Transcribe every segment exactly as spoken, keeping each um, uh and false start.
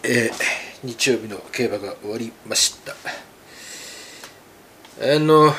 えー、日曜日の競馬が終わりました。あの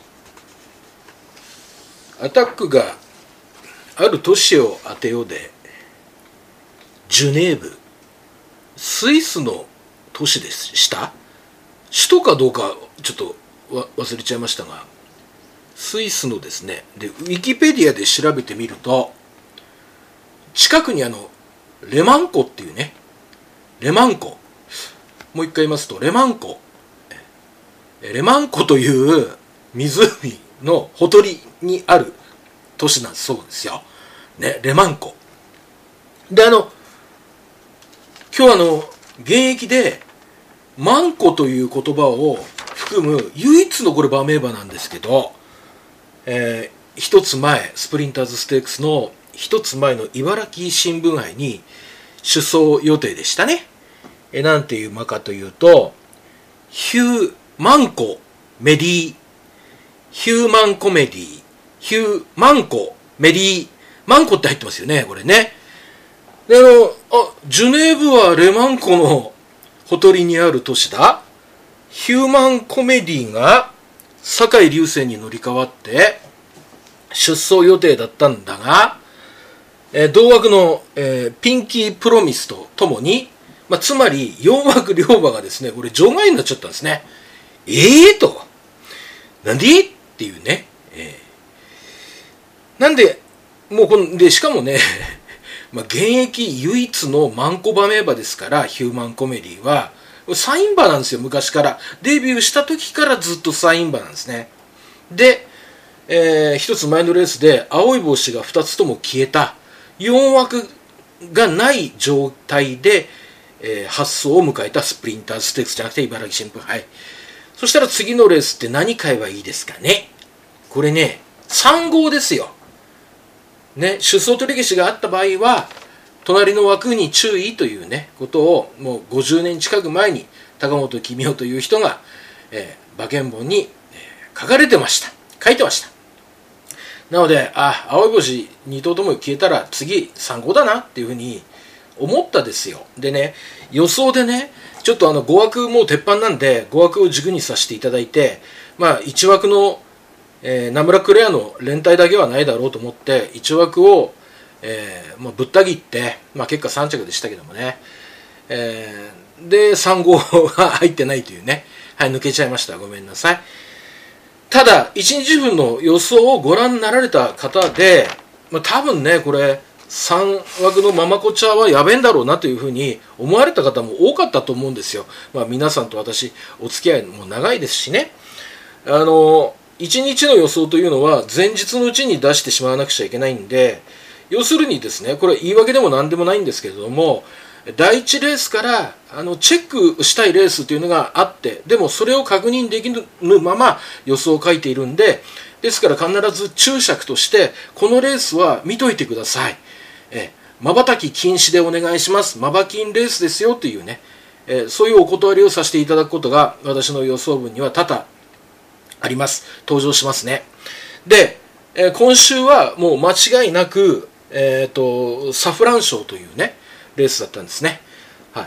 アタックがある都市を当てようで、ジュネーブ、スイスの都市でした。首都かどうかちょっと忘れちゃいましたが、スイスのですね、でウィキペディアで調べてみると、近くにあのレマン湖っていうね、レマン湖、もう一回言いますとレマン湖、レマン湖という湖のほとりにある都市なんそうですよ、ね、レマン湖で、あの今日あの現役でマンコという言葉を含む唯一のこれ馬名馬なんですけど、えー、一つ前スプリンターズステークスの一つ前の茨城新聞杯に出走予定でしたね。えなんていう馬かというと、ヒューマンコメディヒューマンコメディヒューマンコメディマンコって入ってますよね、これね。であのあジュネーブはレマンコのほとりにある都市だ。ヒューマンコメディが酒井隆成に乗り換わって出走予定だったんだが、えー、同枠の、えー、ピンキープロミスとともに、まあ、つまりよん枠両馬がですね、これ場外になっちゃったんですね。ええー、となんでっていうね、えー、なんでもうこのでしかもねまあ現役唯一のマンコ馬名馬ですから、ヒューマンコメディはサイン馬なんですよ。昔からデビューした時からずっとサイン馬なんですね。で、えー、一つ前のレースで青い帽子がふたつとも消えたよん枠がない状態で、えー、発走を迎えたスプリンターズステークスじゃなくて茨城新聞杯。そしたら次のレースって何買えばいいですかね。これね、さん号ですよ、ね、出走取り消しがあった場合は隣の枠に注意というねことをもうごじゅうねん近く前に高本公夫という人が、えー、馬券本に、えー、書かれてました書いてました。なので、あ、青い星に頭とも消えたら次さん号だなっていうふうに思ったですよ。でね、予想でね、ちょっとあのご枠もう鉄板なんでご枠を軸にさせていただいて、まあいち枠の、えー、ナムラクレアの連帯だけはないだろうと思っていち枠を、えーまあ、ぶった切って、まあ、結果さん着でしたけどもね、えー、でさん号が入ってないというね、はい、抜けちゃいました、ごめんなさい。ただいちにちぶんの予想をご覧になられた方で、まあ、多分ねこれさん枠のママコチャはやべえんだろうなというふうに思われた方も多かったと思うんですよ。まあ、皆さんと私お付き合いも長いですしね、あのいちにちの予想というのは前日のうちに出してしまわなくちゃいけないんで、要するにですね、これ言い訳でも何でもないんですけれども、だいいちレースからあのチェックしたいレースというのがあって、でもそれを確認できぬまま予想を書いているんで、ですから必ず注釈としてこのレースは見といてください、まばたき禁止でお願いします、まばきんレースですよというね、えそういうお断りをさせていただくことが私の予想文には多々あります。登場しますね。で、え今週はもう間違いなく、えーと、サフラン賞というねレースだったんですね。はい、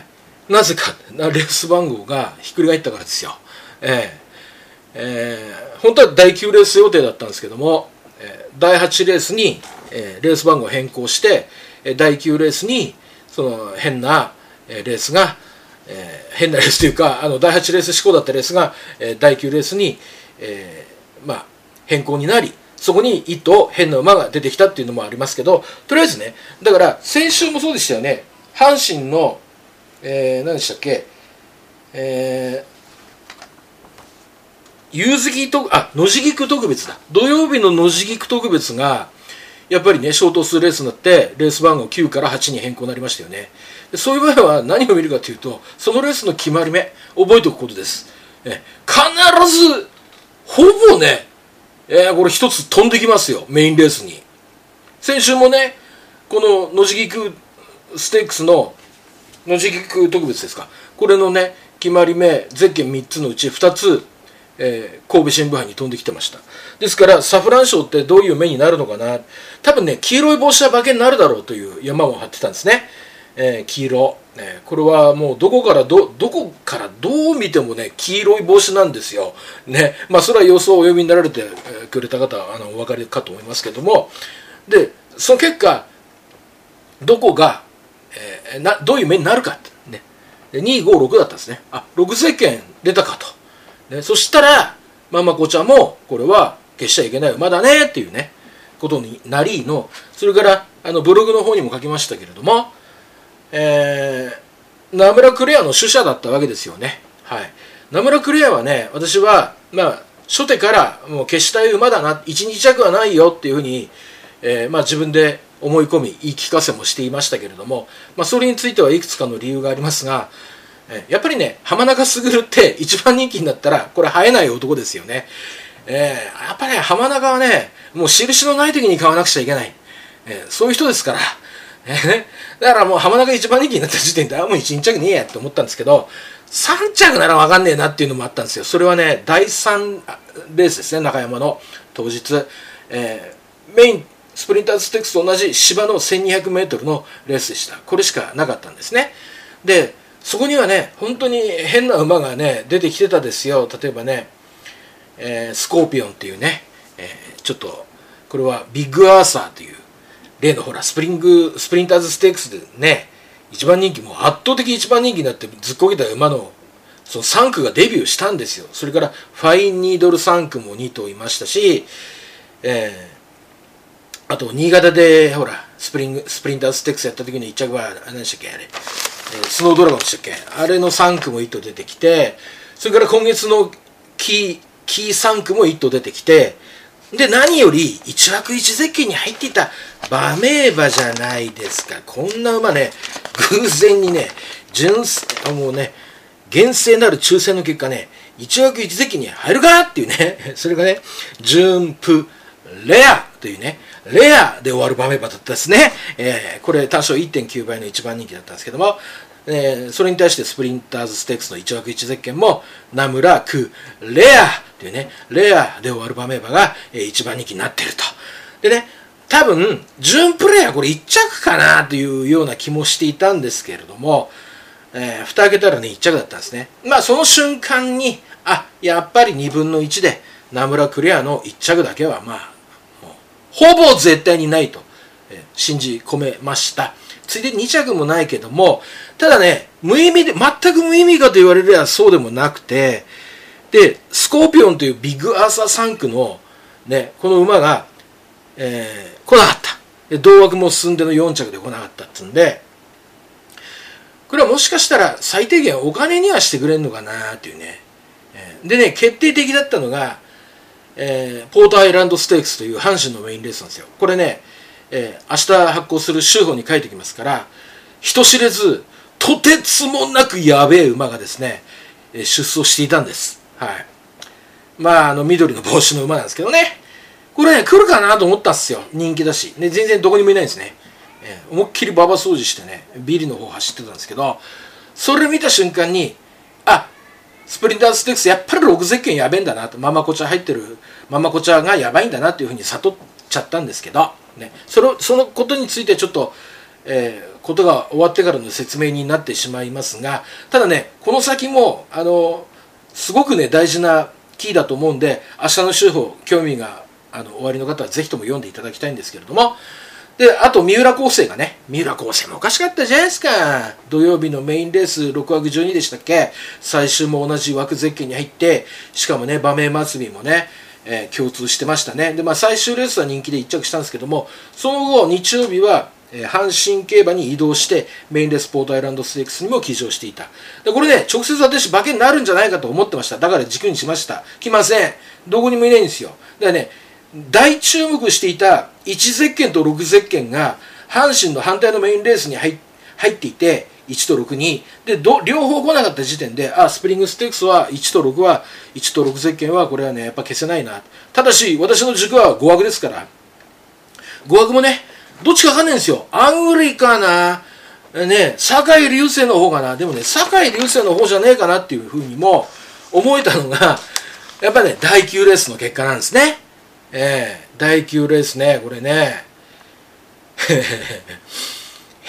なぜかレース番号がひっくり返ったからですよ。えーえー、本当はだいきゅうレース予定だったんですけども、えー、だいはちレースに、えー、レース番号を変更して、だいきゅうレースにその変なレースが、えー、変なレースというか、あのだいはちレース志向だったレースが、えー、だいきゅうレースに、えーまあ、変更になり、そこに一頭変な馬が出てきたっていうのもありますけど、とりあえずね、だから先週もそうでしたよね。阪神の、えー、何でしたっけ、えー、夕月とあ野地菊特別だ。土曜日の野地菊特別がやっぱりねショート数レースになってレース番号きゅうからはちに変更になりましたよね。でそういう場合は何を見るかというと、そのレースの決まり目覚えておくことです。え必ずほぼね、えー、これ一つ飛んできますよ、メインレースに。先週もねこの野地菊ステークスの野地菊特別ですか、これのね決まり目ゼッケンみっつのうちふたつ、えー、神戸新聞杯に飛んできてました。ですからサフラン賞ってどういう目になるのかな、多分ね黄色い帽子は馬券になるだろうという山を張ってたんですね。 えー、黄色、ね、これはもうどこからどどこからどう見てもね黄色い帽子なんですよ、ね。まあそれは様子をお読みになられてくれた方はあのお分かりかと思いますけども、でその結果どこが、えー、などういう目になるかってね、でにごろくだったんですね。あ、ろくゼッケン出たかと、ね、そしたらママ子ちゃんもこれは消しちゃいけない馬だねっていうねことになりの、それからあのブログの方にも書きましたけれども、えー、ナムラクレアの主者だったわけですよね。はい、ナムラクレアはね、私はまあ初手からもう消したい馬だな、いちにち弱はないよっていうふうに、えー、まあ自分で思い込み言い聞かせもしていましたけれども、まあ、それについてはいくつかの理由がありますが、えー、やっぱりね浜中卓って一番人気になったらこれ生えない男ですよね。えー、やっぱりね浜中はねもう印のない時に買わなくちゃいけない、えー、そういう人ですから、えー、だからもう浜中一番人気になった時点であもういちにち弱ねえやと思ったんですけど、さん着なら分かんねえなっていうのもあったんですよ。それはねだいさんレースですね、中山の当日、えー、メインスプリンターズステークスと同じ芝の せんにひゃくメートル のレースでした。これしかなかったんですね。でそこにはね本当に変な馬がね出てきてたですよ。例えばね、えー、スコーピオンっていうね、えー、ちょっとこれはビッグアーサーという例のほらスプリングスプリンターズステークスでね一番人気も圧倒的一番人気になってずっこけた馬のそのさん区がデビューしたんですよ。それからファインニードルさん区もに頭いましたし、えーあと新潟でほらスプリングスプリンターズステークスやった時のいっ着は何でしたっけあれ、えー、スノードラゴンでしたっけ、あれのさん区もいっ頭出てきて、それから今月のキーキーさん区もいっ頭出てきて、で何よりいち枠いちゼッケンに入っていた馬名馬じゃないですか。こんな馬ね偶然にね純もうね厳正なる抽選の結果ねいち枠いちゼッケンに入るかっていうねそれがねジュンプレアというねレアで終わる馬名馬だったですね。えー、これ単勝 いってんきゅう 倍の一番人気だったんですけども、えー、それに対してスプリンターズステークスのいち枠いちゼッケンもナムラクレアというねレアで終わる馬名馬が、えー、一番人気になっていると。でね多分準プレアこれいっ着かなというような気もしていたんですけれども、えー、蓋開けたらねいっ着だったんですね。まあその瞬間にあやっぱりにぶんのいちでナムラクレアのいっ着だけはまあほぼ絶対にないと、えー、信じ込めました。ついでにに着もないけども、ただね無意味で全く無意味かと言われればそうでもなくて、でスコーピオンというビッグアーサーさん区の、ね、この馬が、えー、来なかった。で同枠も進んでのよん着で来なかったっつうんで、これはもしかしたら最低限お金にはしてくれるのかなっていうね、えー、でね決定的だったのがえー、ポートアイランドステークスという阪神のメインレースなんですよ。これね、えー、明日発行する週報に書いてきますから、人知れずとてつもなくやべえ馬がですね、えー、出走していたんです。はい。まああの緑の帽子の馬なんですけどね、これね来るかなと思ったんですよ。人気だし、ね、全然どこにもいないんですね。えー、思いっきり馬場掃除してねビリの方走ってたんですけど、それ見た瞬間にあスプリンターズステークスやっぱりろくゼッケンやべえんだなと、ママコチャ入ってるママコチャがやばいんだなっていうふうに悟っちゃったんですけど、ね、それそのことについてちょっと、えー、ことが終わってからの説明になってしまいますが、ただねこの先もあのすごくね大事なキーだと思うんで、明日の週報興味があのおありの方はぜひとも読んでいただきたいんですけれども、であと三浦康生がね三浦康生もおかしかったじゃないですか。土曜日のメインレースろく枠じゅうにでしたっけ、最終も同じ枠ゼッケンに入って、しかもね馬名末尾もね、えー、共通してましたね。でまあ最終レースは人気でいっ着したんですけども、その後日曜日は、えー、阪神競馬に移動してメインレースポートアイランドステークスにも騎乗していた。でこれね直接私馬券になるんじゃないかと思ってました。だから軸にしました。来ません。どこにもいないんですよ。だからね大注目していたいちゼッケンとろくゼッケンが阪神の反対のメインレースに 入, 入っていていちとろくにでど両方来なかった時点で、あスプリングステークスはいちとろくはいちとろくゼッケンはこれはねやっぱ消せないな。ただし私の軸はご枠ですから、ご枠もねどっちか分かんないんですよ。アングリかなね、酒井流星の方かな。でもね酒井流星の方じゃねえかなっていうふうにも思えたのがやっぱねだいきゅうレースの結果なんですね。えー、だいきゅうレースねこれね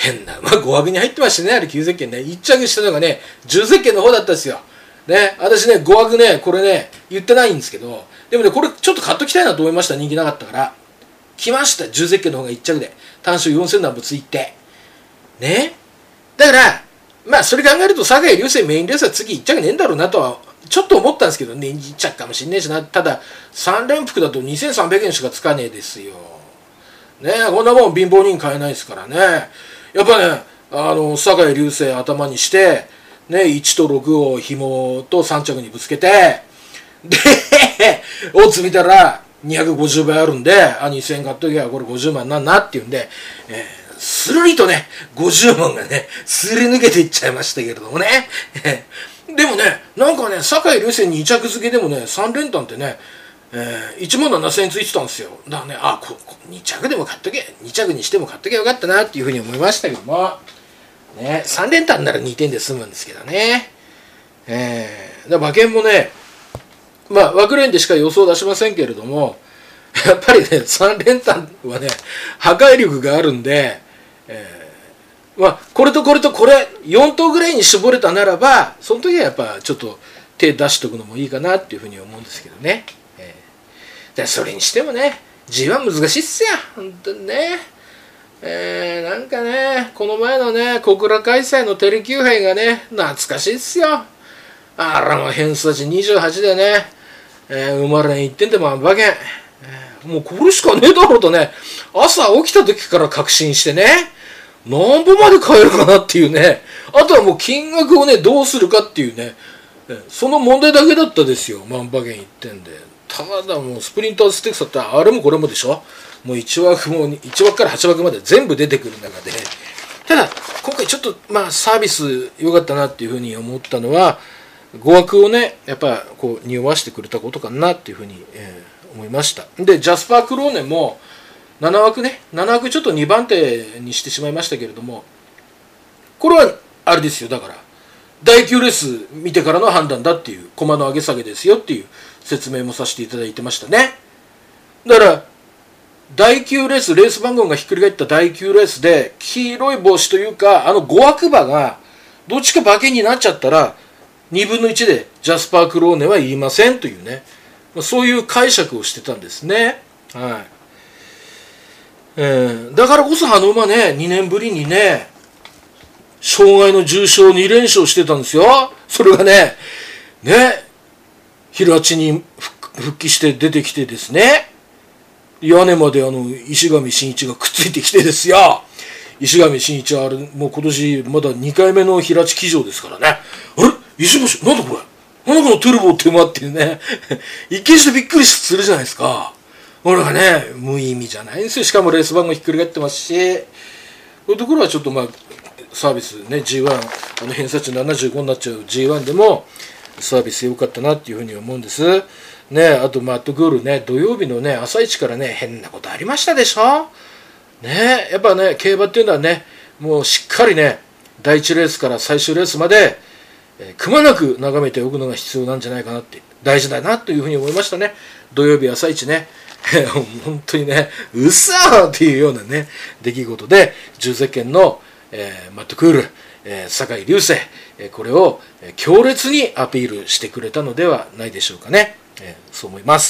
変な、まあご枠に入ってましたね、あれきゅうゼッケンね。いっ着したのがね、じゅうゼッケンの方だったんですよ。ね、私ね、ご枠ね、これね、言ってないんですけど、でもね、これちょっと買っときたいなと思いました、人気なかったから。来ました、じゅうゼッケンの方がいっ着で。単勝よんせんなんぼついて。ね。だから、まあそれ考えると、酒井流星メインレースは次いっ着ねえんだろうなとは、ちょっと思ったんですけどね、いっ着かもしんねえしな。ただ、さん連複だとにせんさんびゃくえんしかつかねえですよ。ね、こんなもん貧乏人買えないですからね。やっぱね、あの、酒井流星頭にして、ね、いちとろくを紐とさん着にぶつけて、で、オッズ見たらにひゃくごじゅうばいあるんで、あ、にせんえん買っときゃこれごじゅうまんなんなっていうんで、えー、スルリとね、ごじゅうまんがね、すり抜けていっちゃいましたけれどもね。でもね、なんかね、酒井流星に着付けでもね、さん連単ってね、えー、いちまんななせんえんついてたんですよ。だからね、あ、ここに着でも買っとけ、に着にしても買っとけよかったなっていうふうに思いましたけども、ね、さん連単ならにてんで済むんですけどね。えー、だ馬券もね、まあ、枠連でしか予想出しませんけれども、やっぱりね、さん連単はね、破壊力があるんで、えー、まあ、これとこれとこれ、よん頭ぐらいに絞れたならば、その時はやっぱちょっと手出しとくのもいいかなっていうふうに思うんですけどね。えー、でそれにしてもね、ジーワン 難しいっすよ、本当にね。えー、なんかね、この前のね、小倉開催のテレキュー杯がね、懐かしいっすよ。あらもう偏差値にじゅうはちでね、えー、生まれんいってんで万馬券、えー、もうこれしかねえだろうとね、朝起きた時から確信してね、何歩まで買えるかなっていうね、あとはもう金額をね、どうするかっていうね、その問題だけだったですよ、万馬券いってんで。ただもうスプリンターズステークスだったらあれもこれもでしょ、もういち枠もいち枠からはち枠まで全部出てくる中で、ただ今回ちょっとまあサービス良かったなっていうふうに思ったのは、ご枠をねやっぱこう匂わしてくれたことかなっていうふうに、えー、思いました。でジャスパー・クローネもなな枠ね、なな枠ちょっとにばん手にしてしまいましたけれども、これはあれですよ、だからだいきゅうレース見てからの判断だっていう、駒の上げ下げですよっていう説明もさせていただいてましたね。だからだいきゅうレース、レース番号がひっくり返っただいきゅうレースで黄色い帽子というか、あのご枠馬がどっちか馬券になっちゃったらにぶんのいちでジャスパー・クローネは言いませんというね、そういう解釈をしてたんですね。はい。えー、だからこそあの馬ね、にねんぶりにね、障害の重賞に連勝してたんですよ。それがね、ね、平地に復帰して出てきてですね、屋根まであの石上真一がくっついてきてですよ。石上真一はあれもう今年まだにかいめの平地騎乗ですからね。あれ石橋なんだこれ、なんだこのトゥルボって馬っていうね、一見してびっくりするじゃないですか。これがね無意味じゃないんですよ。しかもレース番号ひっくり返ってますし、こういうところはちょっとまあサービスね ジーワン、 あの偏差値ななじゅうごになっちゃう ジーワン でもサービス良かったなっていうふうに思うんですね。あとマットグールね、土曜日のね朝一からね変なことありましたでしょね。やっぱね競馬っていうのはね、もうしっかりねだいいちレースから最終レースまで、えー、くまなく眺めておくのが必要なんじゃないかなって、大事だなというふうに思いましたね。土曜日朝一ね本当にねうっそーっていうようなね出来事でじゅうゼッケンの、えー、マットクール、えー、酒井流星、えー、これを強烈にアピールしてくれたのではないでしょうかね。えー、そう思います。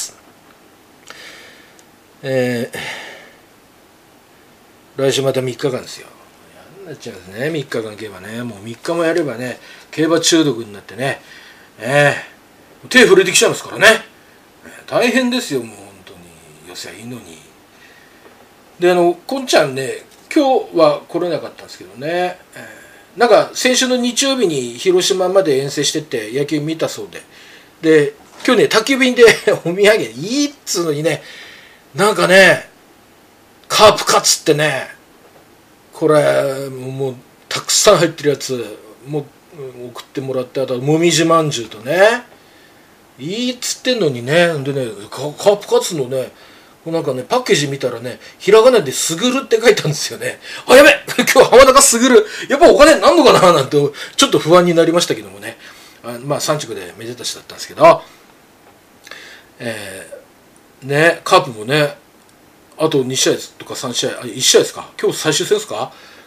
えー、来週またみっかかんですよ。やんなっちゃうんですね、みっかかん競馬ね。もうみっかもやればね競馬中毒になってね、えー、手震えてきちゃいますからね、えー、大変ですよ。もう本当に寄せはいいのに。であのこんちゃんね今日は来れなかったんですけどね、えー、なんか先週の日曜日に広島まで遠征してって野球見たそうで、で今日ね宅急便でお土産いいっつうのにね、なんかねカープカツってね、これもうたくさん入ってるやつも送ってもらって、あともみじまんじゅうとね、いいっつってんのにね、でねカープカツのねなんかねパッケージ見たらねひらがなで「すぐる」って書いたんですよね。あ、やべ今日浜中すぐるやっぱお金になんのかななんてちょっと不安になりましたけどもね、あまあさん着でめでたしだったんですけど、えー、ねカープもねあとに試合とかさん試合、あいち試合ですか、今日最終戦ですか、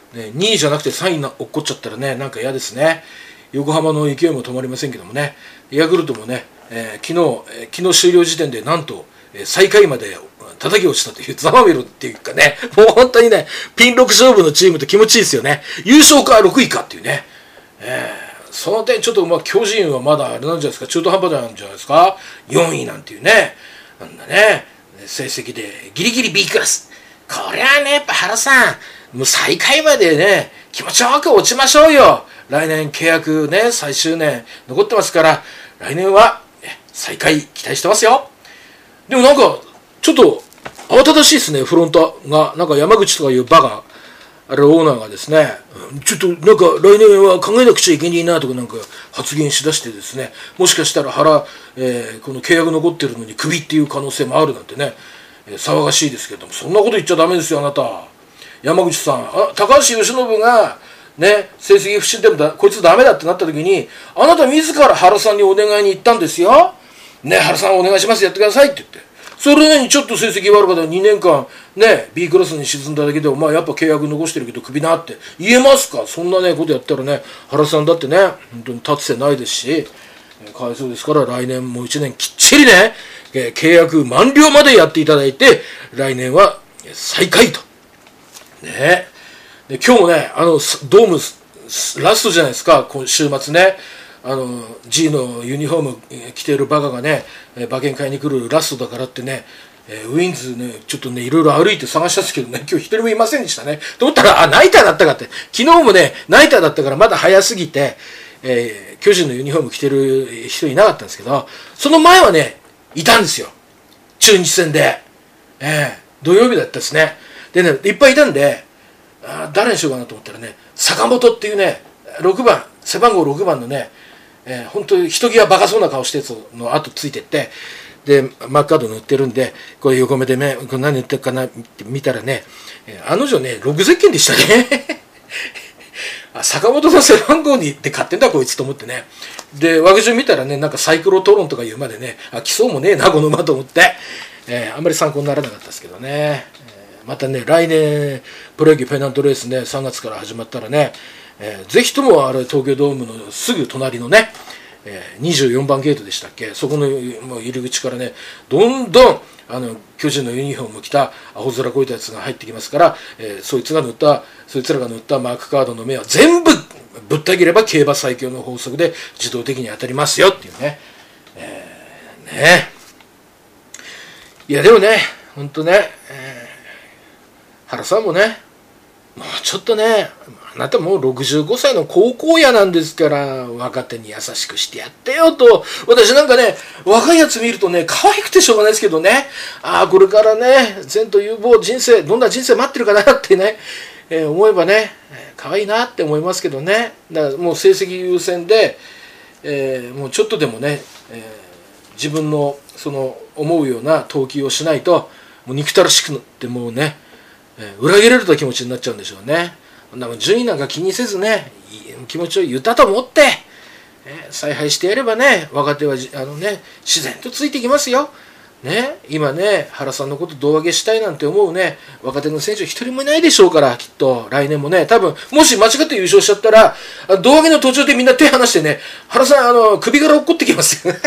ね、にいじゃなくてさんいに落っこっちゃったらね、なんか嫌ですね。横浜の勢いも止まりませんけどもね、ヤクルトもね、えー、昨日、えー、昨日終了時点でなんと、えー、最下位まで叩き落ちたという、ざまみろっていうかね、もう本当にね、ピンろく勝負のチームって気持ちいいですよね。優勝かろくいかっていうね。えー、その点ちょっとまあ巨人はまだあれなんじゃないですか、中途半端なんじゃないですか。よんいなんていうね、なんだね、成績でギリギリ B クラス。これはね、やっぱ原さん、もう最下位までね、気持ちよく落ちましょうよ。来年契約ね、最終年残ってますから、来年は最下位期待してますよ。でもなんか、ちょっと慌ただしいですね、フロントが。なんか山口とかいうバカ、あれオーナーがですね、ちょっとなんか来年は考えなくちゃいけないなとかなんか発言しだしてですね、もしかしたら原、えー、この契約残ってるのにクビっていう可能性もあるなんてね、えー、騒がしいですけども、そんなこと言っちゃダメですよ、あなた。山口さん、あ、高橋由伸がね、成績不振でもだこいつダメだってなった時に、あなた自ら原さんにお願いに行ったんですよ。ね、原さんお願いします、やってくださいって言って。それにちょっと成績悪かったらにねんかんね B クラスに沈んだだけでお前やっぱ契約残してるけどクビなって言えますか。そんなねことやったらね、原さんだってね本当に立つ瀬ないですし、えー、かわいそうですから、来年もいちねんきっちりね、えー、契約満了までやっていただいて、来年は最下位とね。で今日もね、あのドームラストじゃないですか、今週末ね。あの G のユニフォーム着ているバカがね、馬券買いに来るラストだからってね、えー、ウィンズねちょっとねいろいろ歩いて探したんですけどね、今日一人もいませんでしたね。と思ったら、あ、ナイターだったかって。昨日もねナイターだったからまだ早すぎて、えー、巨人のユニフォーム着てる人いなかったんですけど、その前はねいたんですよ、中日戦で、えー、土曜日だったですね。でねいっぱいいたんで、あ、誰にしようかなと思ったらね、坂本っていうねろくばん、背番号ろくばんのね、えー、本当に人際バカそうな顔してるやつの後ついてって、でマッカード塗ってるんで、これ横目でね、これ何言ってるかなって見たらね、えー、あの女ねろくゼッケンでしたねあ、坂本の背番号にって買ってんだこいつと思ってね。で枠順見たらね、なんかサイクロトロンとか言うまでね、あ、来そうもねえなこの馬と思って、えー、あんまり参考にならなかったですけどね。えー、またね来年プロ野球ペナントレースねさんがつから始まったらね、えー、ぜひともあれ東京ドームのすぐ隣のね、えー、にじゅうよんばんゲートでしたっけ、そこのもう入り口からねどんどんあの巨人のユニフォームを着た青空こいたやつが入ってきますから、えー、そいつが塗ったそいつらが塗ったマークカードの目は全部ぶった切れば競馬最強の法則で自動的に当たりますよっていうね、えー、ねいやでもね本当ね、えー、原さんもねもうちょっとね、あなたもうろくじゅうごさいの高校野なんですから、若手に優しくしてやってよと。私なんかね、若いやつ見るとね、可愛くてしょうがないですけどね、ああ、これからね、前途有望人生、どんな人生待ってるかなってね、えー、思えばね、可愛いなって思いますけどね。だからもう成績優先で、えー、もうちょっとでもね、えー、自分のその思うような投球をしないと、もう憎たらしくなってもうね、裏切られた気持ちになっちゃうんでしょうね。順位なんか気にせずね、気持ちを言ったと思って、えー、采配してやればね、若手はあの、ね、自然とついてきますよ。ね、今ね、原さんのこと胴上げしたいなんて思うね、若手の選手一人もいないでしょうから、きっと来年もね、多分もし間違って優勝しちゃったら、胴上げの途中でみんな手離してね、原さん、あの首から落っこってきますよ。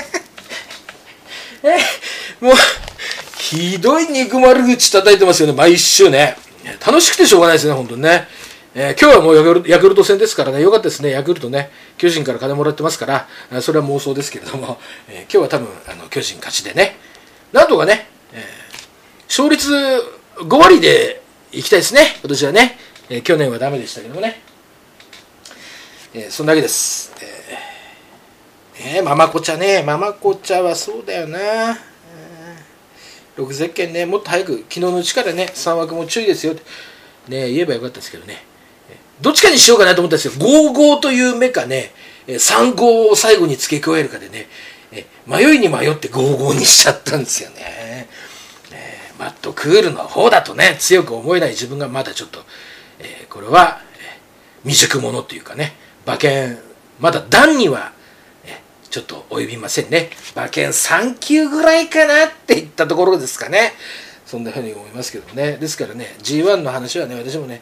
えもうひどい憎まれ口叩いてますよね、毎週ね。楽しくてしょうがないですね、本当にね。えー、今日はもうヤクルト、ヤクルト戦ですからね、よかったですね、ヤクルトね、巨人から金もらってますから、それは妄想ですけれども、えー、今日は多分あの巨人勝ちでね、なんとかね、えー、勝率ごわりでいきたいですね、今年はね。えー、去年はダメでしたけどもね。えー、そんだけです。えー、えー、ママコチャね、ママコチャはそうだよな。ろくゼッケンね、もっと早く、昨日のうちからね、さん枠も注意ですよって、ね、言えばよかったですけどね、どっちかにしようかなと思ったんですよ、ごごという目かね、さんごを最後に付け加えるかでね、迷いに迷ってごごにしちゃったんですよね。マットクールの方だとね、強く思えない自分がまだちょっと、えー、これは、えー、未熟者というかね、馬券、まだ段には、ちょっと及びませんね。馬券さんきゅうぐらいかなっていったところですかね。そんなふうに思いますけどね。ですからね、ジーワン の話はね、私もね、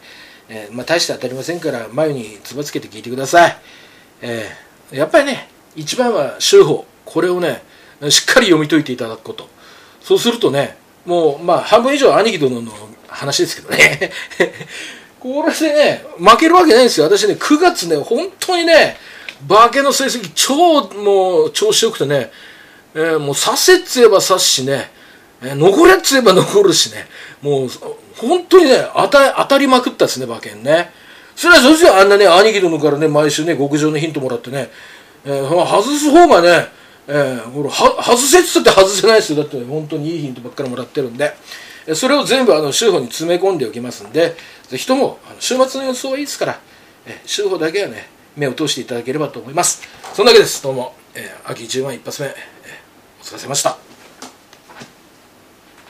えーまあ、大して当たりませんから眉につばつけて聞いてください。えー、やっぱりね一番は修法、これをねしっかり読み解いていただくこと。そうするとねもうまあ半分以上兄貴殿の話ですけどねこれでね負けるわけないんですよ。私ねくがつね本当にね馬券の成績超もう調子よくてね、えー、もう差せっつ言えば差すしね、えー、残れっつ言えば残るしね、もう本当にね当た当たりまくったですね馬券ね。それはそしてあんなね兄貴殿からね毎週ね極上のヒントもらってね、えー、外す方がね、えー、これは外せっつって外せないですよ。だって本当にいいヒントばっかりもらってるんで、それを全部あの週報に詰め込んでおきますんで、ぜひともあの週末の予想はいいですから、えー、週報だけはね目を通していただければと思います。そんだけです。どうも、えー、秋じゅうまん一発目、えー、お疲れ様でした。